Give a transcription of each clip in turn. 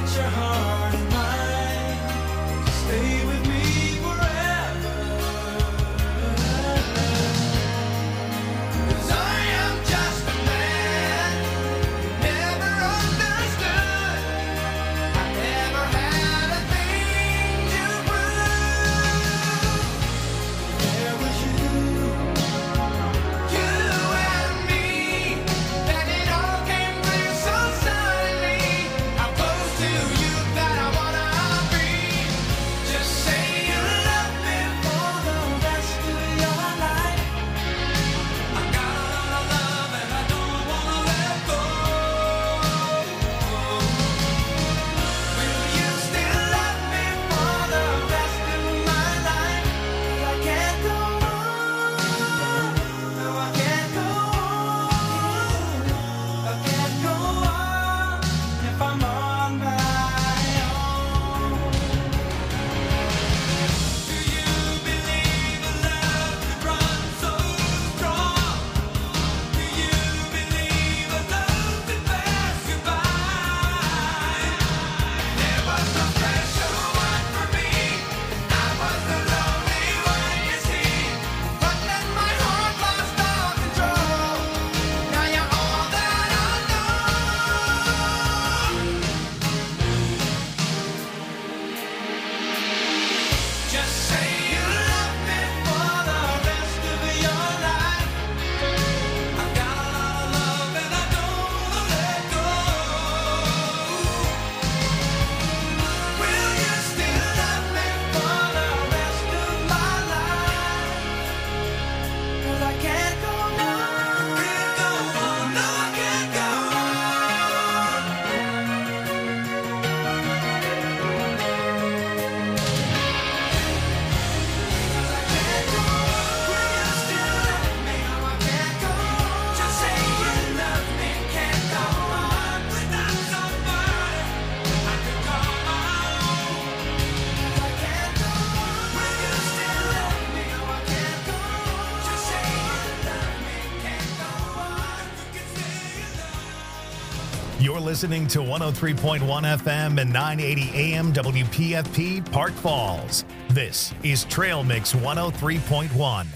You're listening to 103.1 FM and 980 AM WPFP Park Falls. This is Trail Mix 103.1.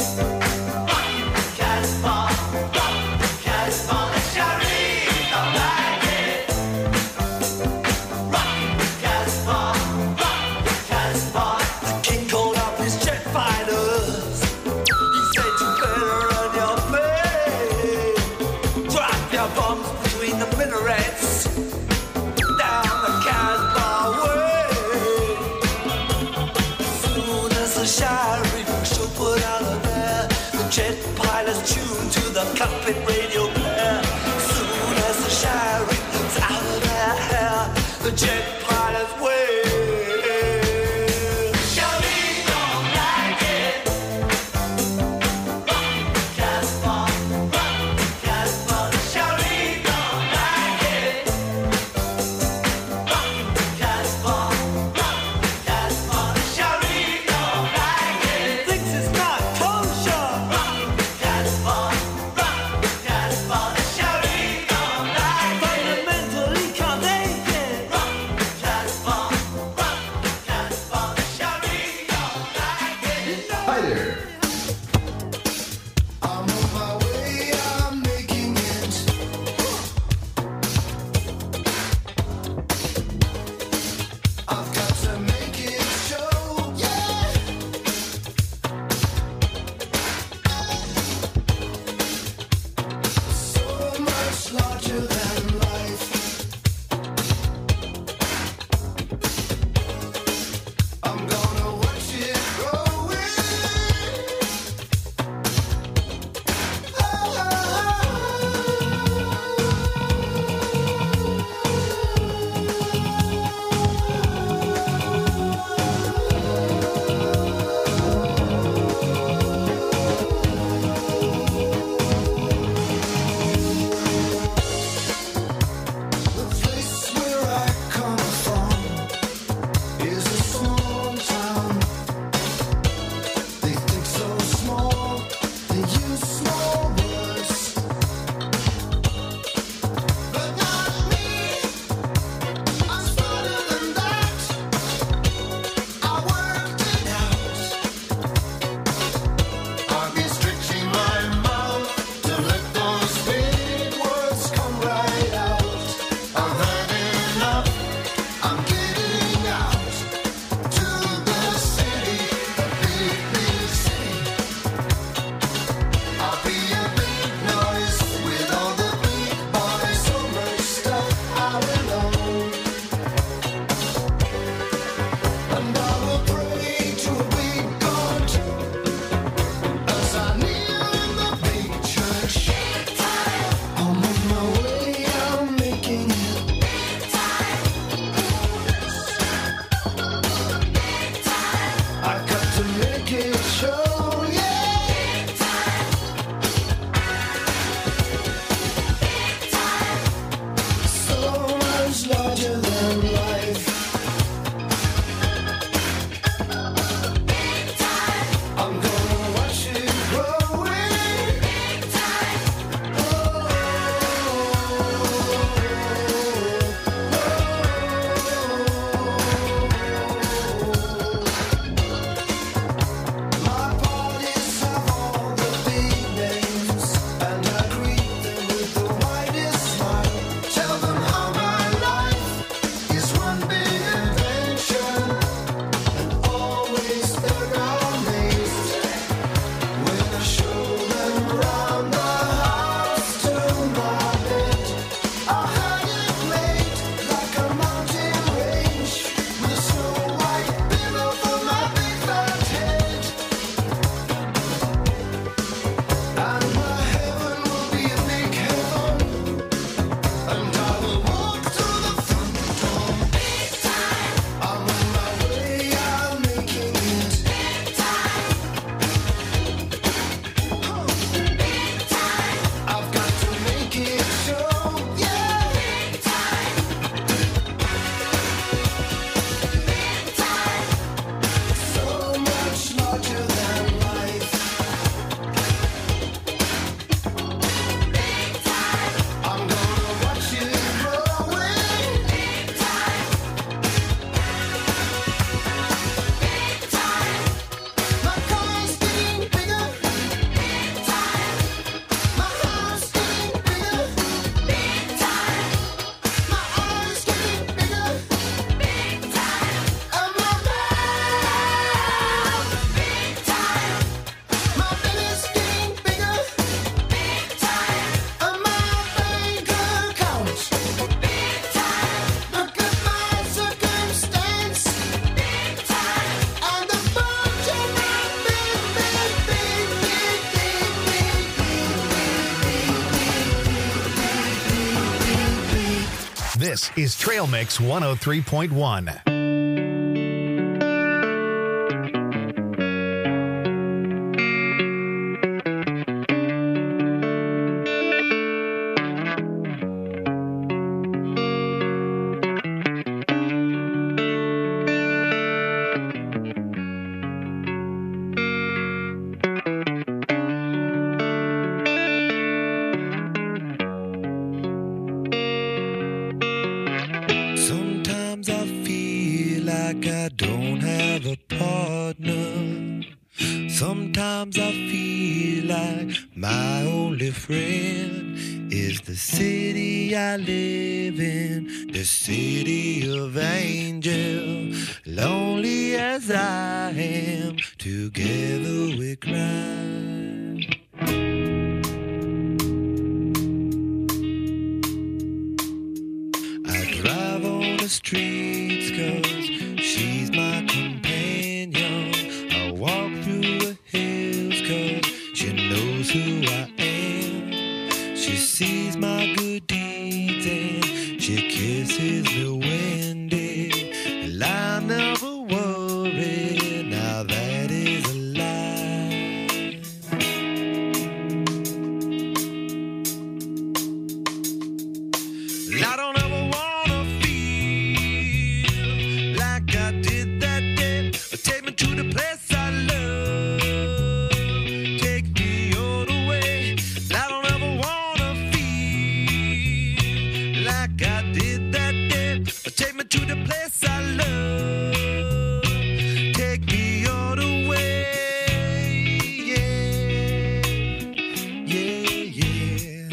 Don't like This is Trail Mix 103.1. Sometimes I feel like my only friend is the city I live in, the city of angels. Lonely as I am, together we cry. I drive on the streets 'cause she's my companion. I walk through the hills 'cause she knows who I am. She sees my good deeds and she kisses me windy. And I never worry, now that is a lie. I don't ever wanna feel like I did that day. Take me to the place I love. Take me all the way. I don't ever wanna feel like I did that day. Take me to the place I love. Take me all the way. Yeah, yeah, yeah.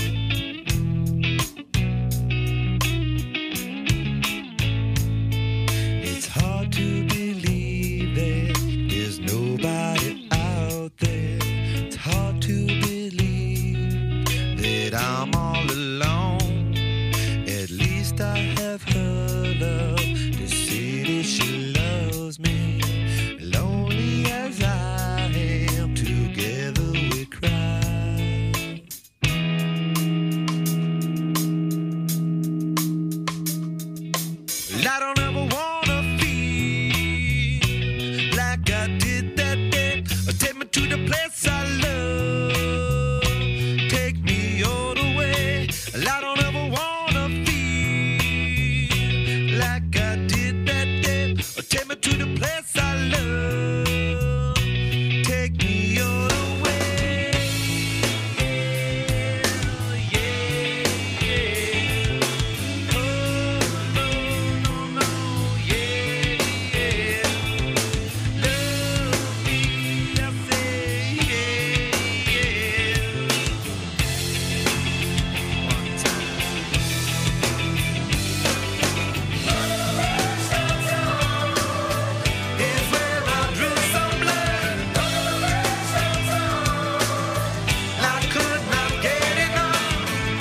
It's hard to believe that there's nobody out there. It's hard to believe that I'm all alone. At least I have her love. The city, she loves me. Lonely as I am, together we cry. I don't ever wanna feel like I did that day. Take me to the place I love. Take me all the way. I don't ever wanna feel like I did that day. Take me to the place I love. Take me all the way. Yeah, yeah. Oh, no, no, no, yeah, yeah. Love me, I say, yeah, yeah. One time. Is where I drew some blood. I could not get enough.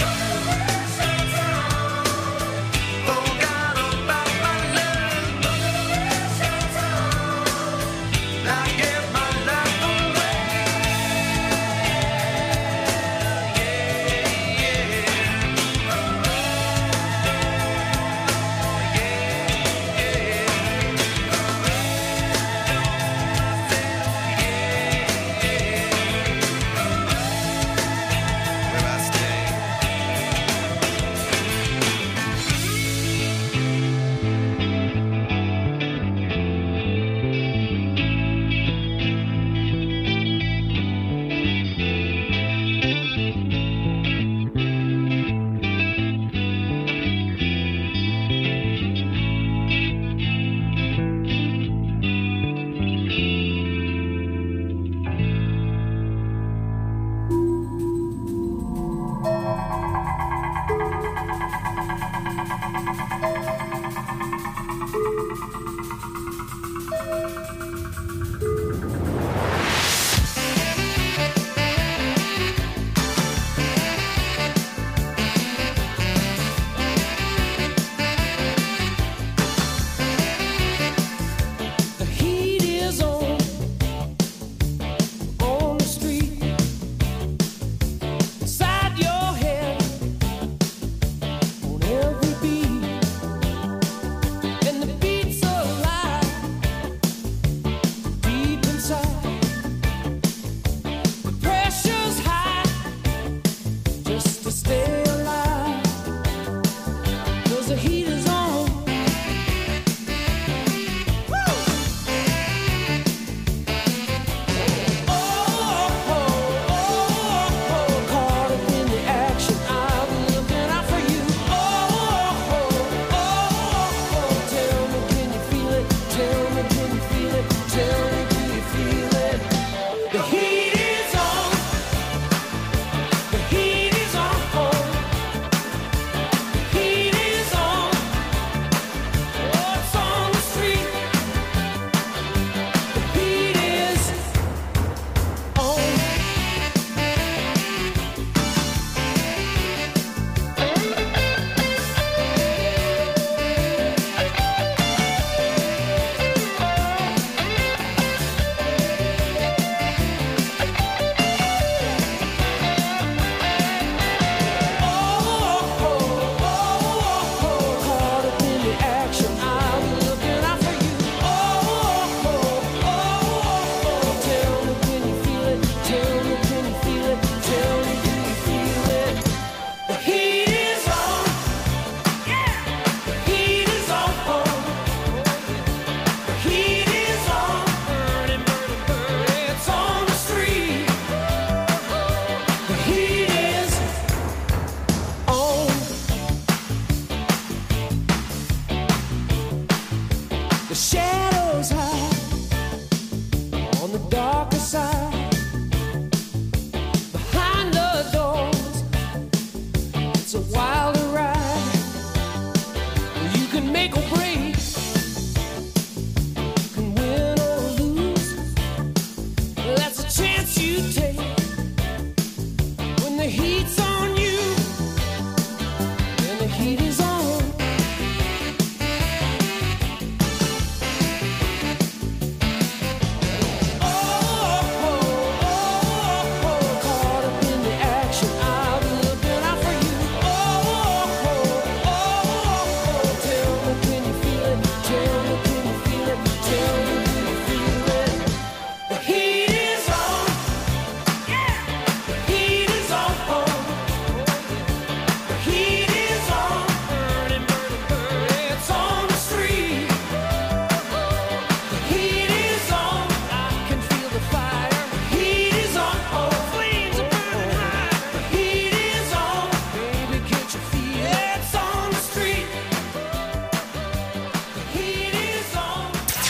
Forgot about my love. I gave my life away. Where I stay. The heat is on the street. Inside your head, on every beat.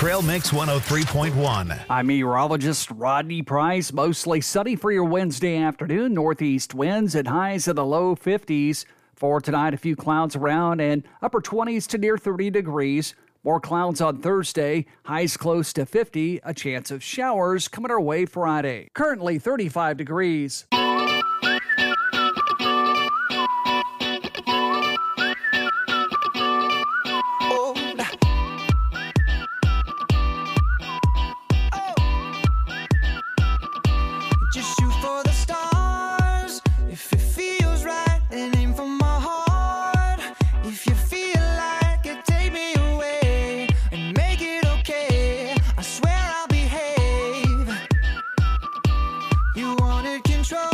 Trail Mix 103.1. I'm meteorologist Rodney Price. Mostly sunny for your Wednesday afternoon. Northeast winds at highs in the low 50s. For tonight, a few clouds around and upper 20s to near 30 degrees. More clouds on Thursday, highs close to 50, a chance of showers coming our way Friday. Currently 35 degrees. Just shoot for the stars. If it feels right, then aim for my heart. If you feel like it, take me away and make it okay. I swear I'll behave. You wanted control.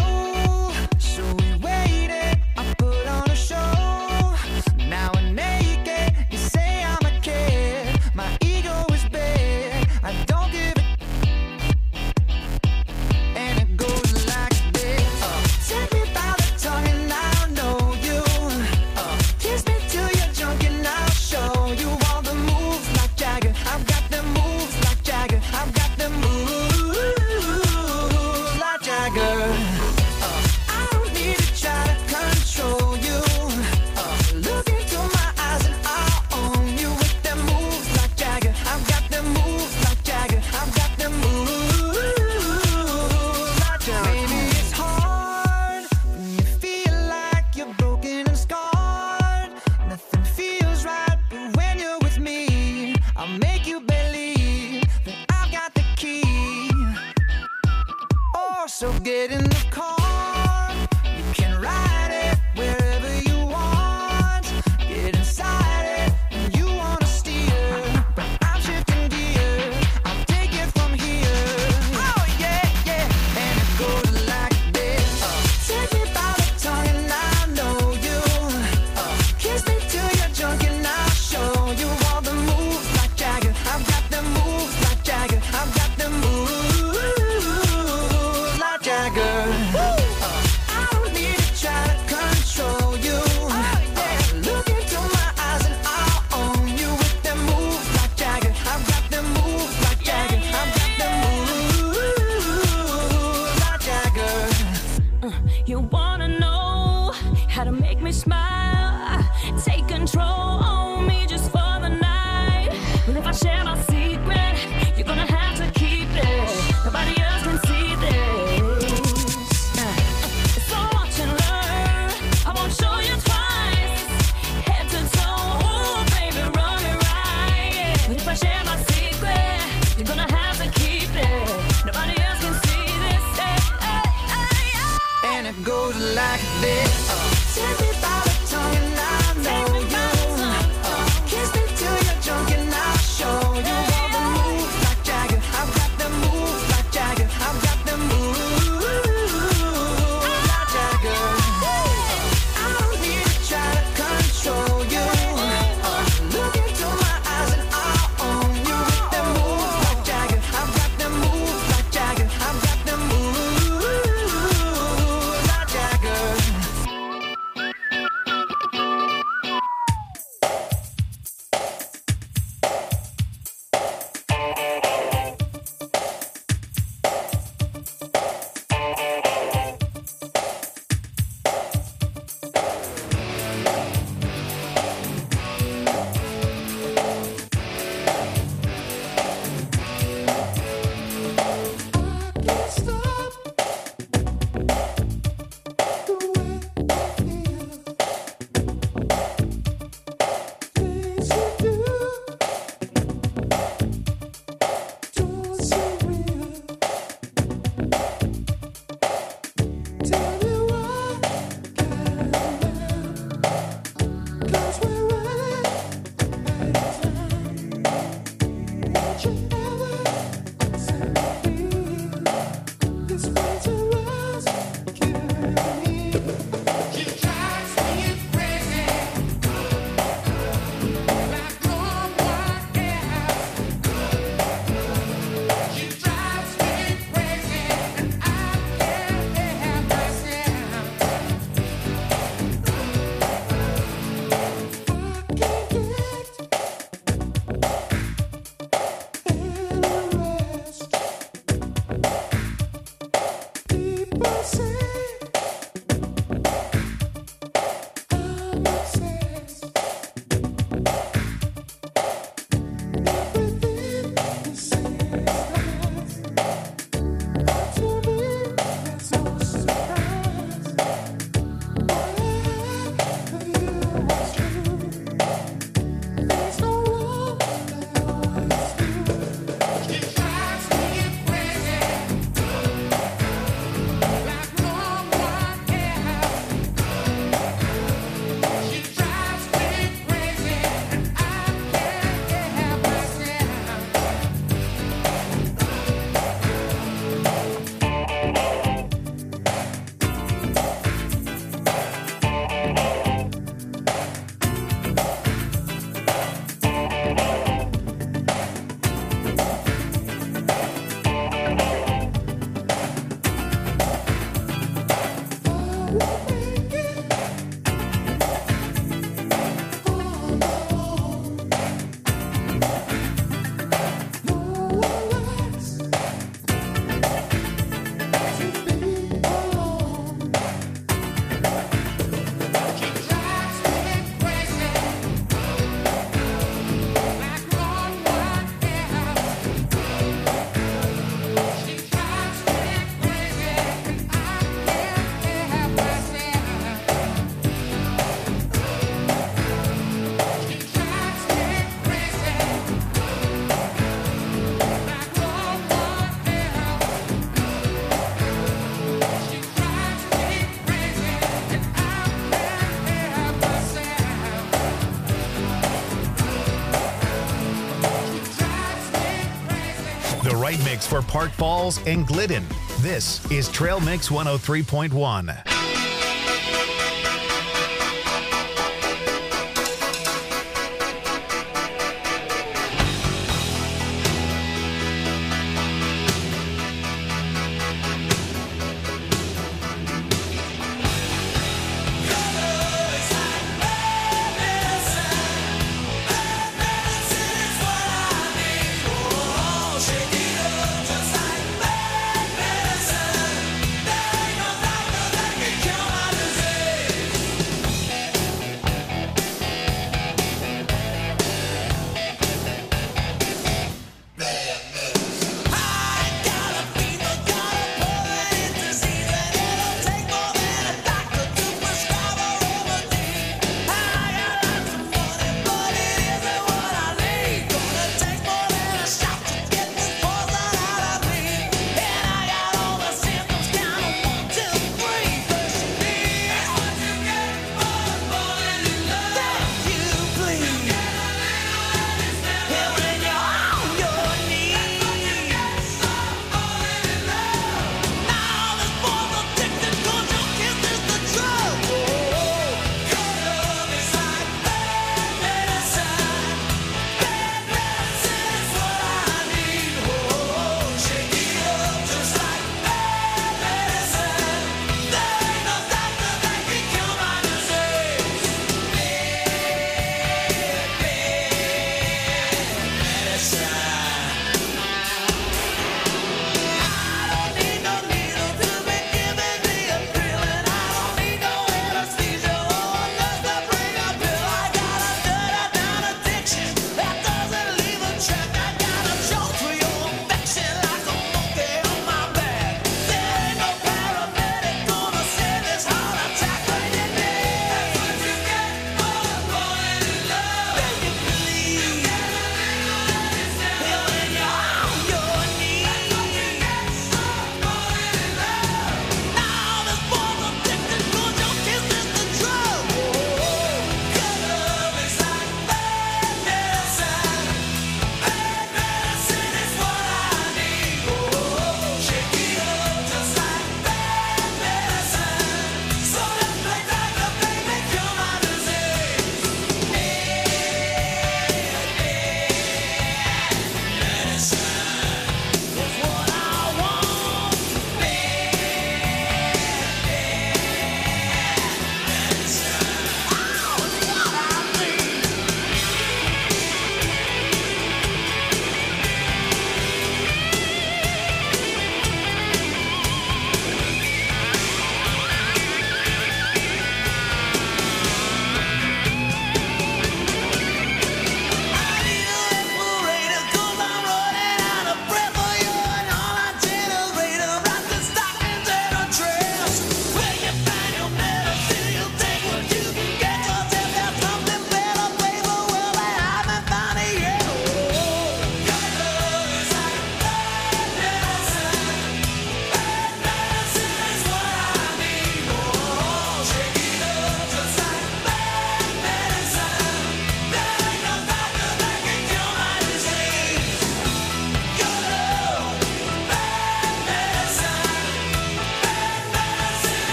mix for Park Falls and Glidden. This is Trail Mix 103.1.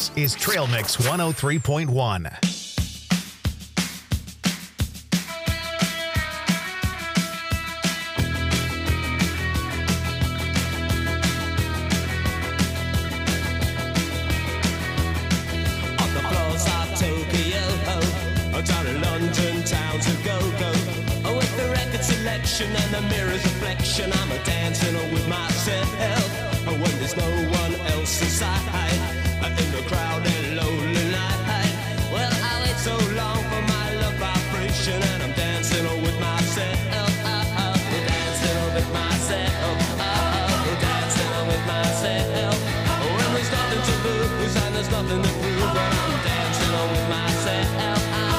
This is Trail Mix 103.1. Down in London town to go. Oh, with the record selection and the mirror's reflection, I'm a dancing with myself. Oh, when there's no one else inside, in the crowded lonely night. Well, I wait so long for my love vibration, and I'm dancing with myself. Dancing with myself. Dancing with myself. When there's nothing to lose and there's nothing to prove, but I'm dancing with myself.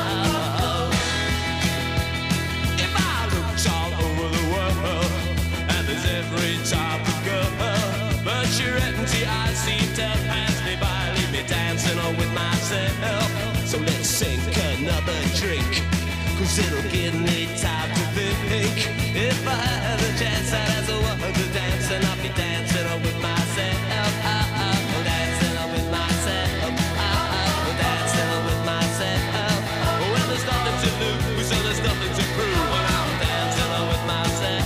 Every type of girl, but you're empty. I seem to pass me by, leave me dancing on with myself. So let's sink another drink, cause it'll give me time to think. If I had a chance, I'd ask a woman to dance, and I'll be dancing on with myself. Dancing on with myself. Dancing on with myself. Well, there's nothing to lose, so there's nothing to prove, but I'm dancing on with myself.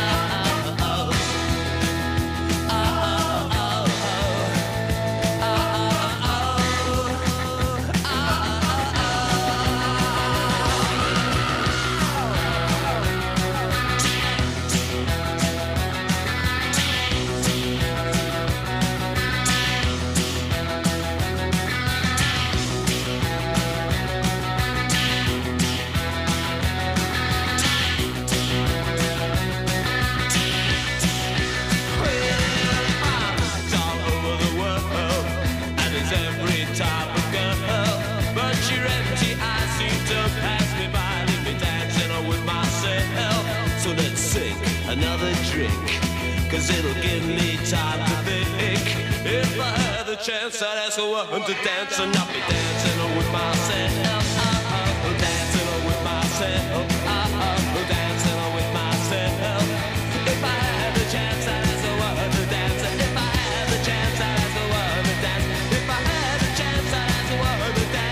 Another drink, cause it'll give me time to think. If I had the chance, I'd ask a woman to dance, and I'll be dancing with myself. Dancing with myself. Dancing with myself. If I had the chance, I'd ask a woman to dance. If I had the chance, I'd ask a woman to dance. If I had the chance, I'd ask a woman to dance.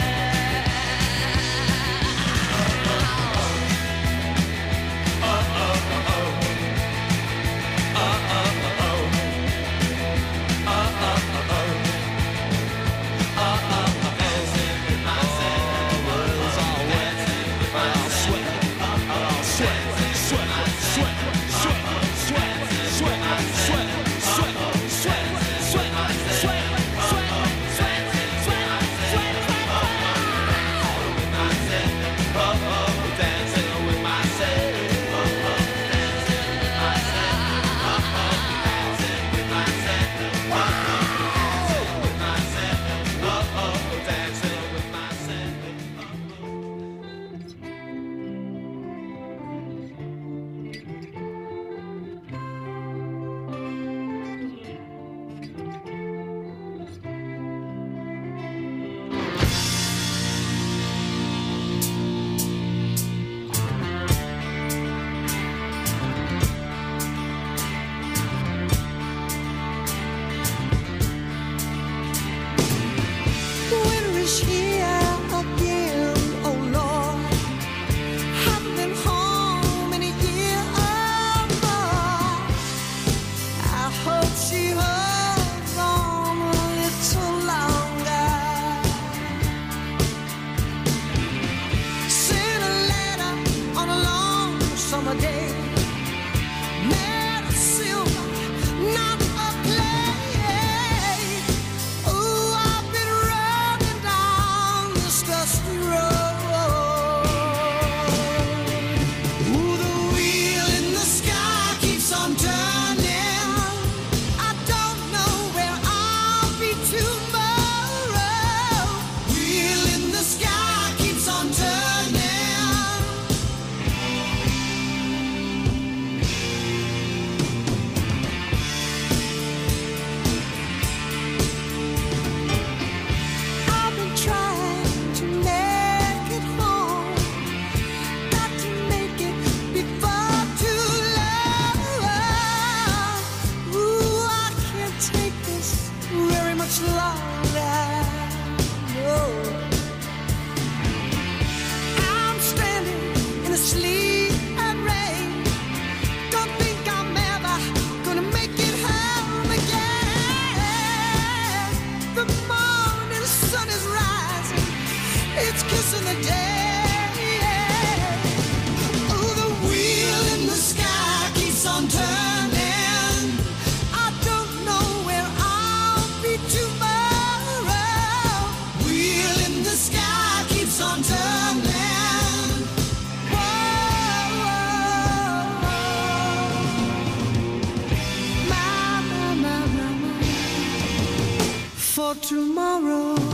tomorrow.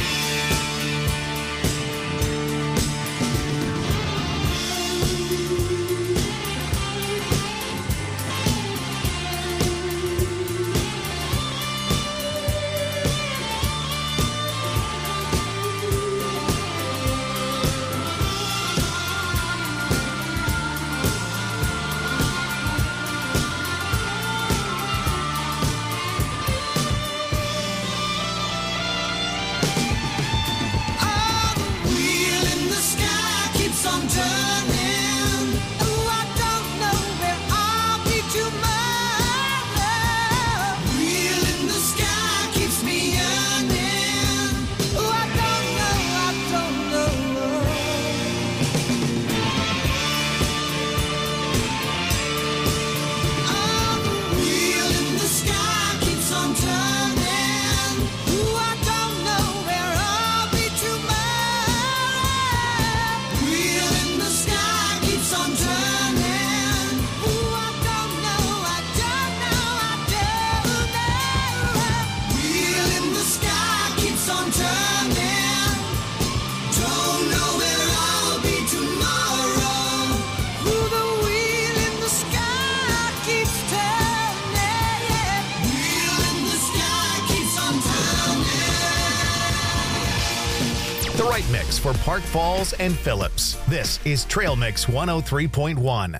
The right mix for Park Falls and Phillips. This is Trail Mix 103.1.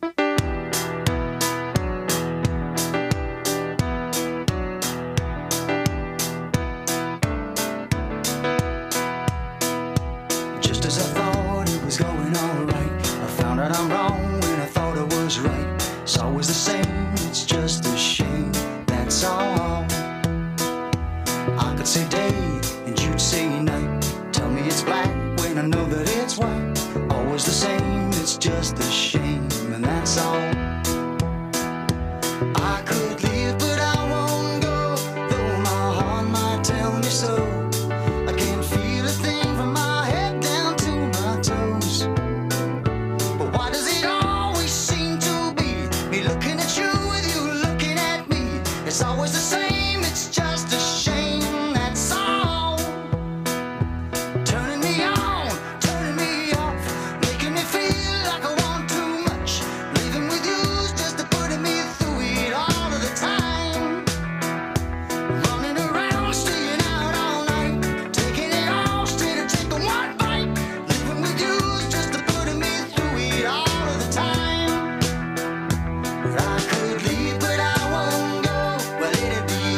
Just as I thought it was going all right, I found out I'm wrong when I thought I was right. It's always the same, it's just a shame, that's all. I could say day and you'd say night. Tell me it's black when I know that it's white. Always the same, it's just a shame, and that's all. I could leave, but I won't go, though my heart might tell me so. I can't feel a thing from my head down to my toes. But why does it always seem to be me looking at you with you looking at me? It's always the same, it's just a shame, that's all. Turning me on, turning me off, making me feel like I want too much. Living with you's just putting me through it all of the time. Running around, staying out all night, taking it all straight and taking one bite. Living with you's just putting me through it all of the time. But I could leave, but I won't go. Well, it'd be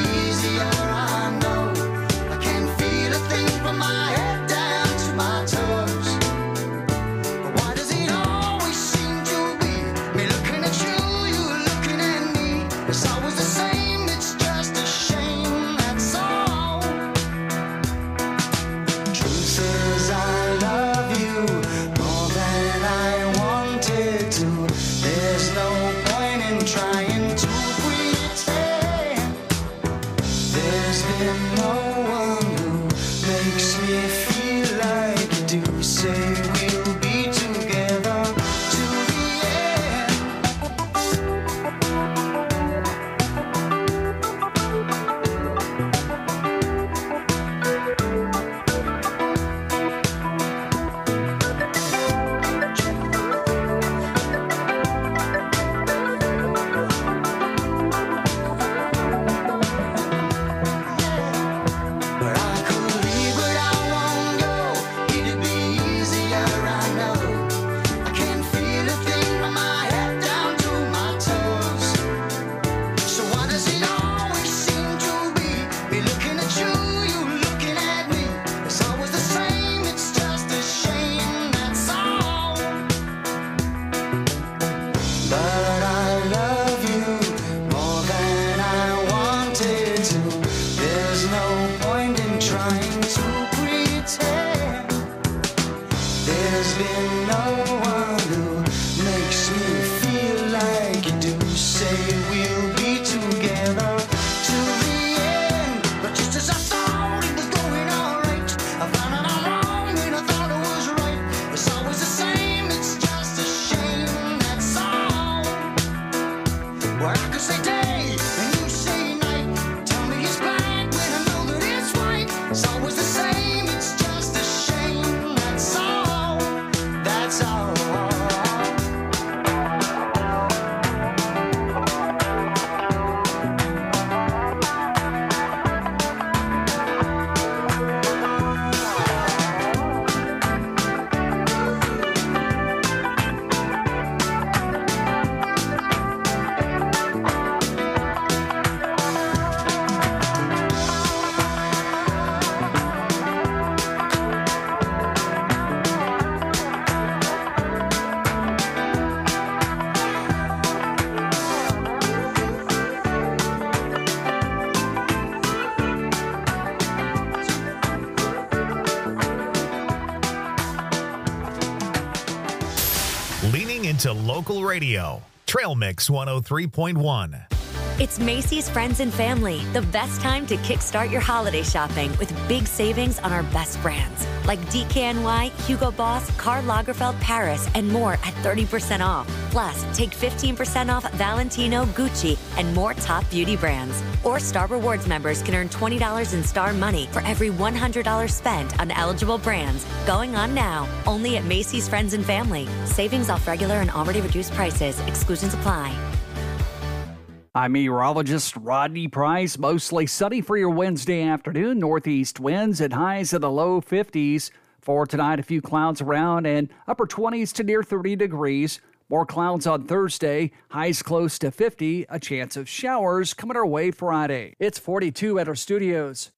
local radio. Trail Mix 103.1. It's Macy's Friends and Family, the best time to kickstart your holiday shopping with big savings on our best brands like DKNY, Hugo Boss, Karl Lagerfeld Paris, and more at 30% off. Plus, take 15% off Valentino, Gucci, and more top beauty brands. Or Star Rewards members can earn $20 in Star Money for every $100 spent on eligible brands. Going on now, only at Macy's Friends and Family. Savings off regular and already reduced prices. Exclusions apply. I'm meteorologist Rodney Price. Mostly sunny for your Wednesday afternoon. Northeast winds at highs in the low 50s. For tonight, a few clouds around and upper 20s to near 30 degrees. More clouds on Thursday. Highs close to 50. A chance of showers coming our way Friday. It's 42 at our studios.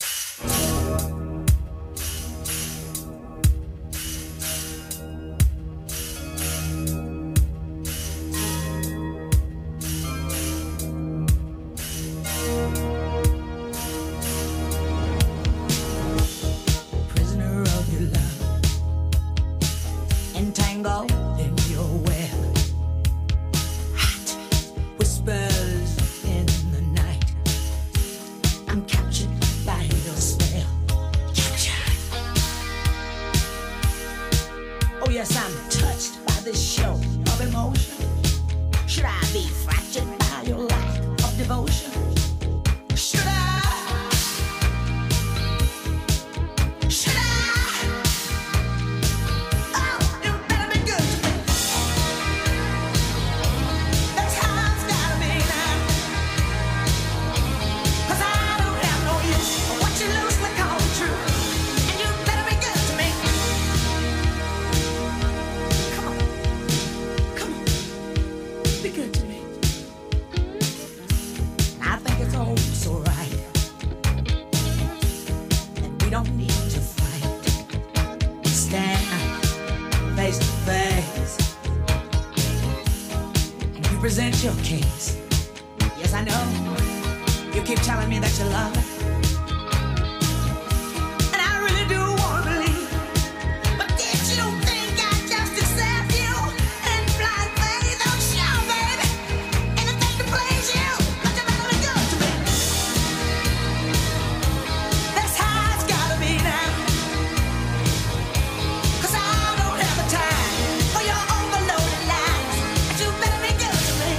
Present your case. Yes, I know. You keep telling me that you love me. And I really do want to believe. But did you think I'd just accept you? And blind faith, oh sure, baby. Anything to please you. But you better be good to me. That's how it's gotta be now. 'Cause I don't have the time for your overloaded lies. But you better be good to me.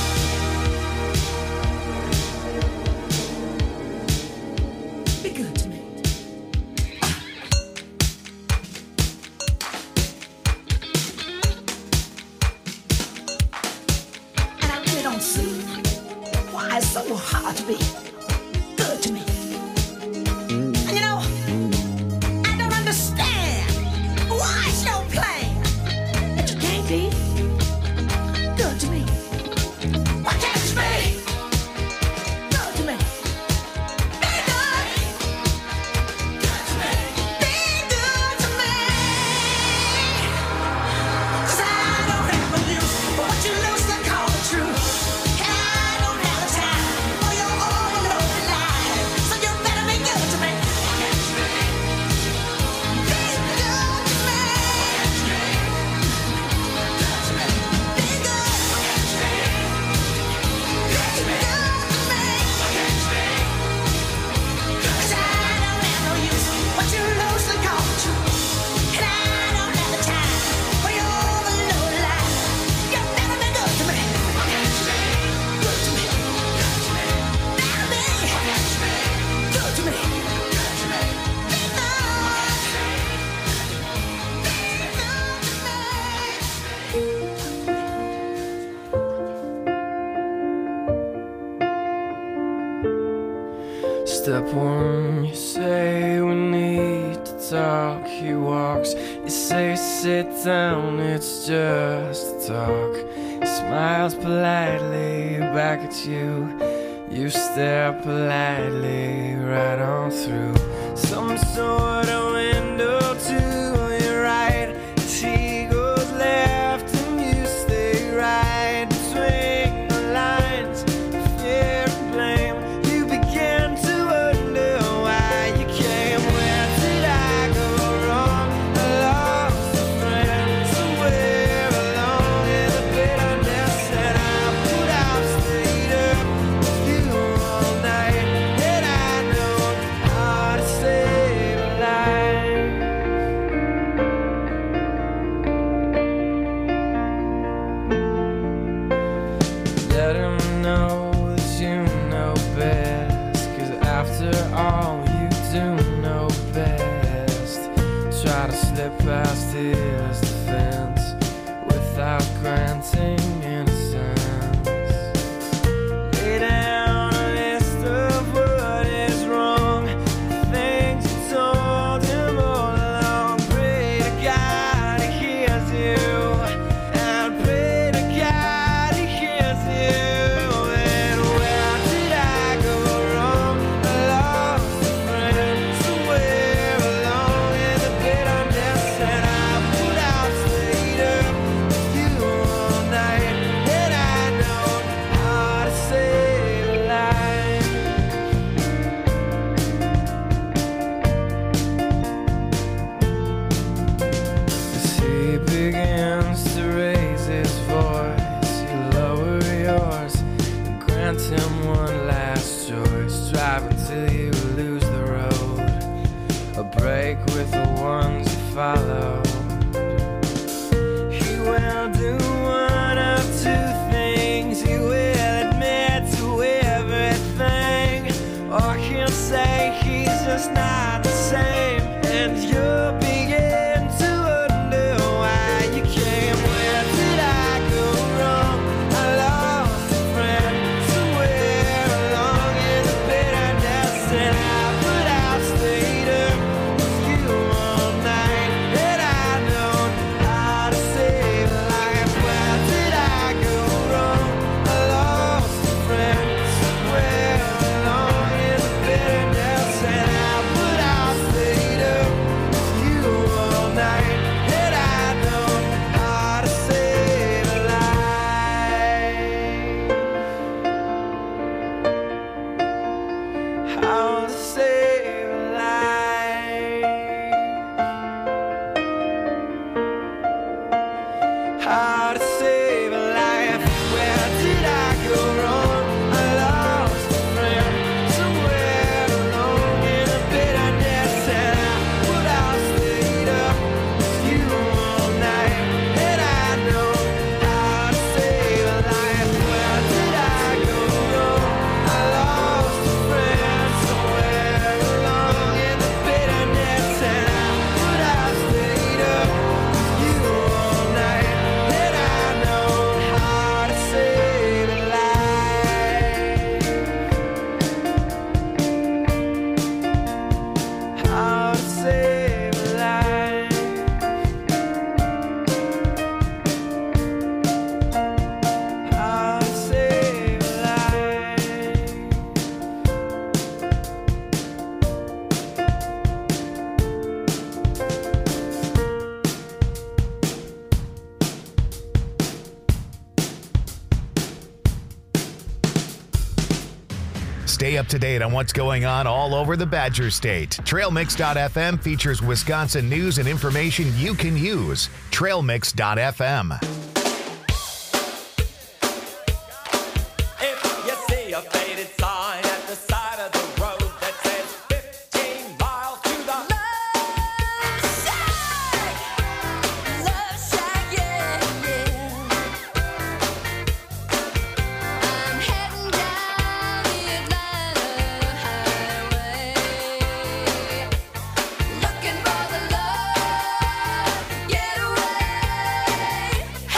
Be good to me. And I really don't see why it's so hard to be good to me. And you know, I don't understand why it's so plain that you can't be good to me. Why can't you be good to me? Be good. Good to me. Be good to me. 'Cause I don't have a use for what you loosely call the truth. And I don't have the time for your overloaded lies. So you better be good to me. Be good to me. Be good to me. Be good. Cause I don't have no use for what you loosely call the truth. And I don't have the time for your overloaded lies. You better be good to me. Good to me. Better be good to me. Be good. Step one, you say we need to talk. He walks, you say sit down, it's just talk. He smiles politely back at you. You stare politely right on through some sort of window to your right. He goes left and you stay right between the lines. Fear and blame. You begin to wonder why you came. Where did I go wrong? I lost a friend somewhere along in the bitterness. after all you do know best. Try to slip past his defense without granting innocence. Lay down a list of what is wrong, the things you told him all along. Pray to God he hears you, and pray to God he hears you. And where did I go wrong? I lost a friend somewhere along in the bitterness, and I put out later with you all night, and I know how to save a life. As he begins to raise his voice, you lower yours and grant him one last choice. Drive until you lose the road, a break with the ones you follow. He will do one of two things. He will admit to everything, or he'll say he's just not the same, and you'll begin to wonder why you came. Where did I go wrong? I lost a friend somewhere along in the bitterness, and I put out later with you all night, and I know how to save a life. Where did I go wrong? I lost a friend somewhere along in the bitterness, and I put out later with you all night, and I know how to save a life. How to save a life. How to save a life. Where did I go wrong? I lost a friend somewhere along in the bitterness, and I put out later with you all night, and I know how to save a life. Where did I go wrong? I lost a friend somewhere along in the bitterness, and I put out later with you all night, and I know how to save a life. How to save a life. How to save a life. Stay up to date on what's going on all over the Badger State. TrailMix.fm features Wisconsin news and information you can use. TrailMix.fm. If you see a faded sign at the side of the road that says 15 miles to the Love Shack, yeah, yeah. I'm heading down the Atlanta highway, looking for the love getaway.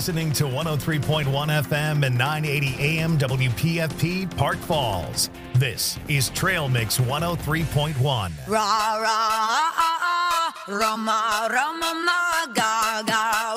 listening to 103.1 FM and 980 AM WPFP Park Falls. This is Trail Mix 103.1. Ra ra ah ah ah, Rama Rama ma ga ga.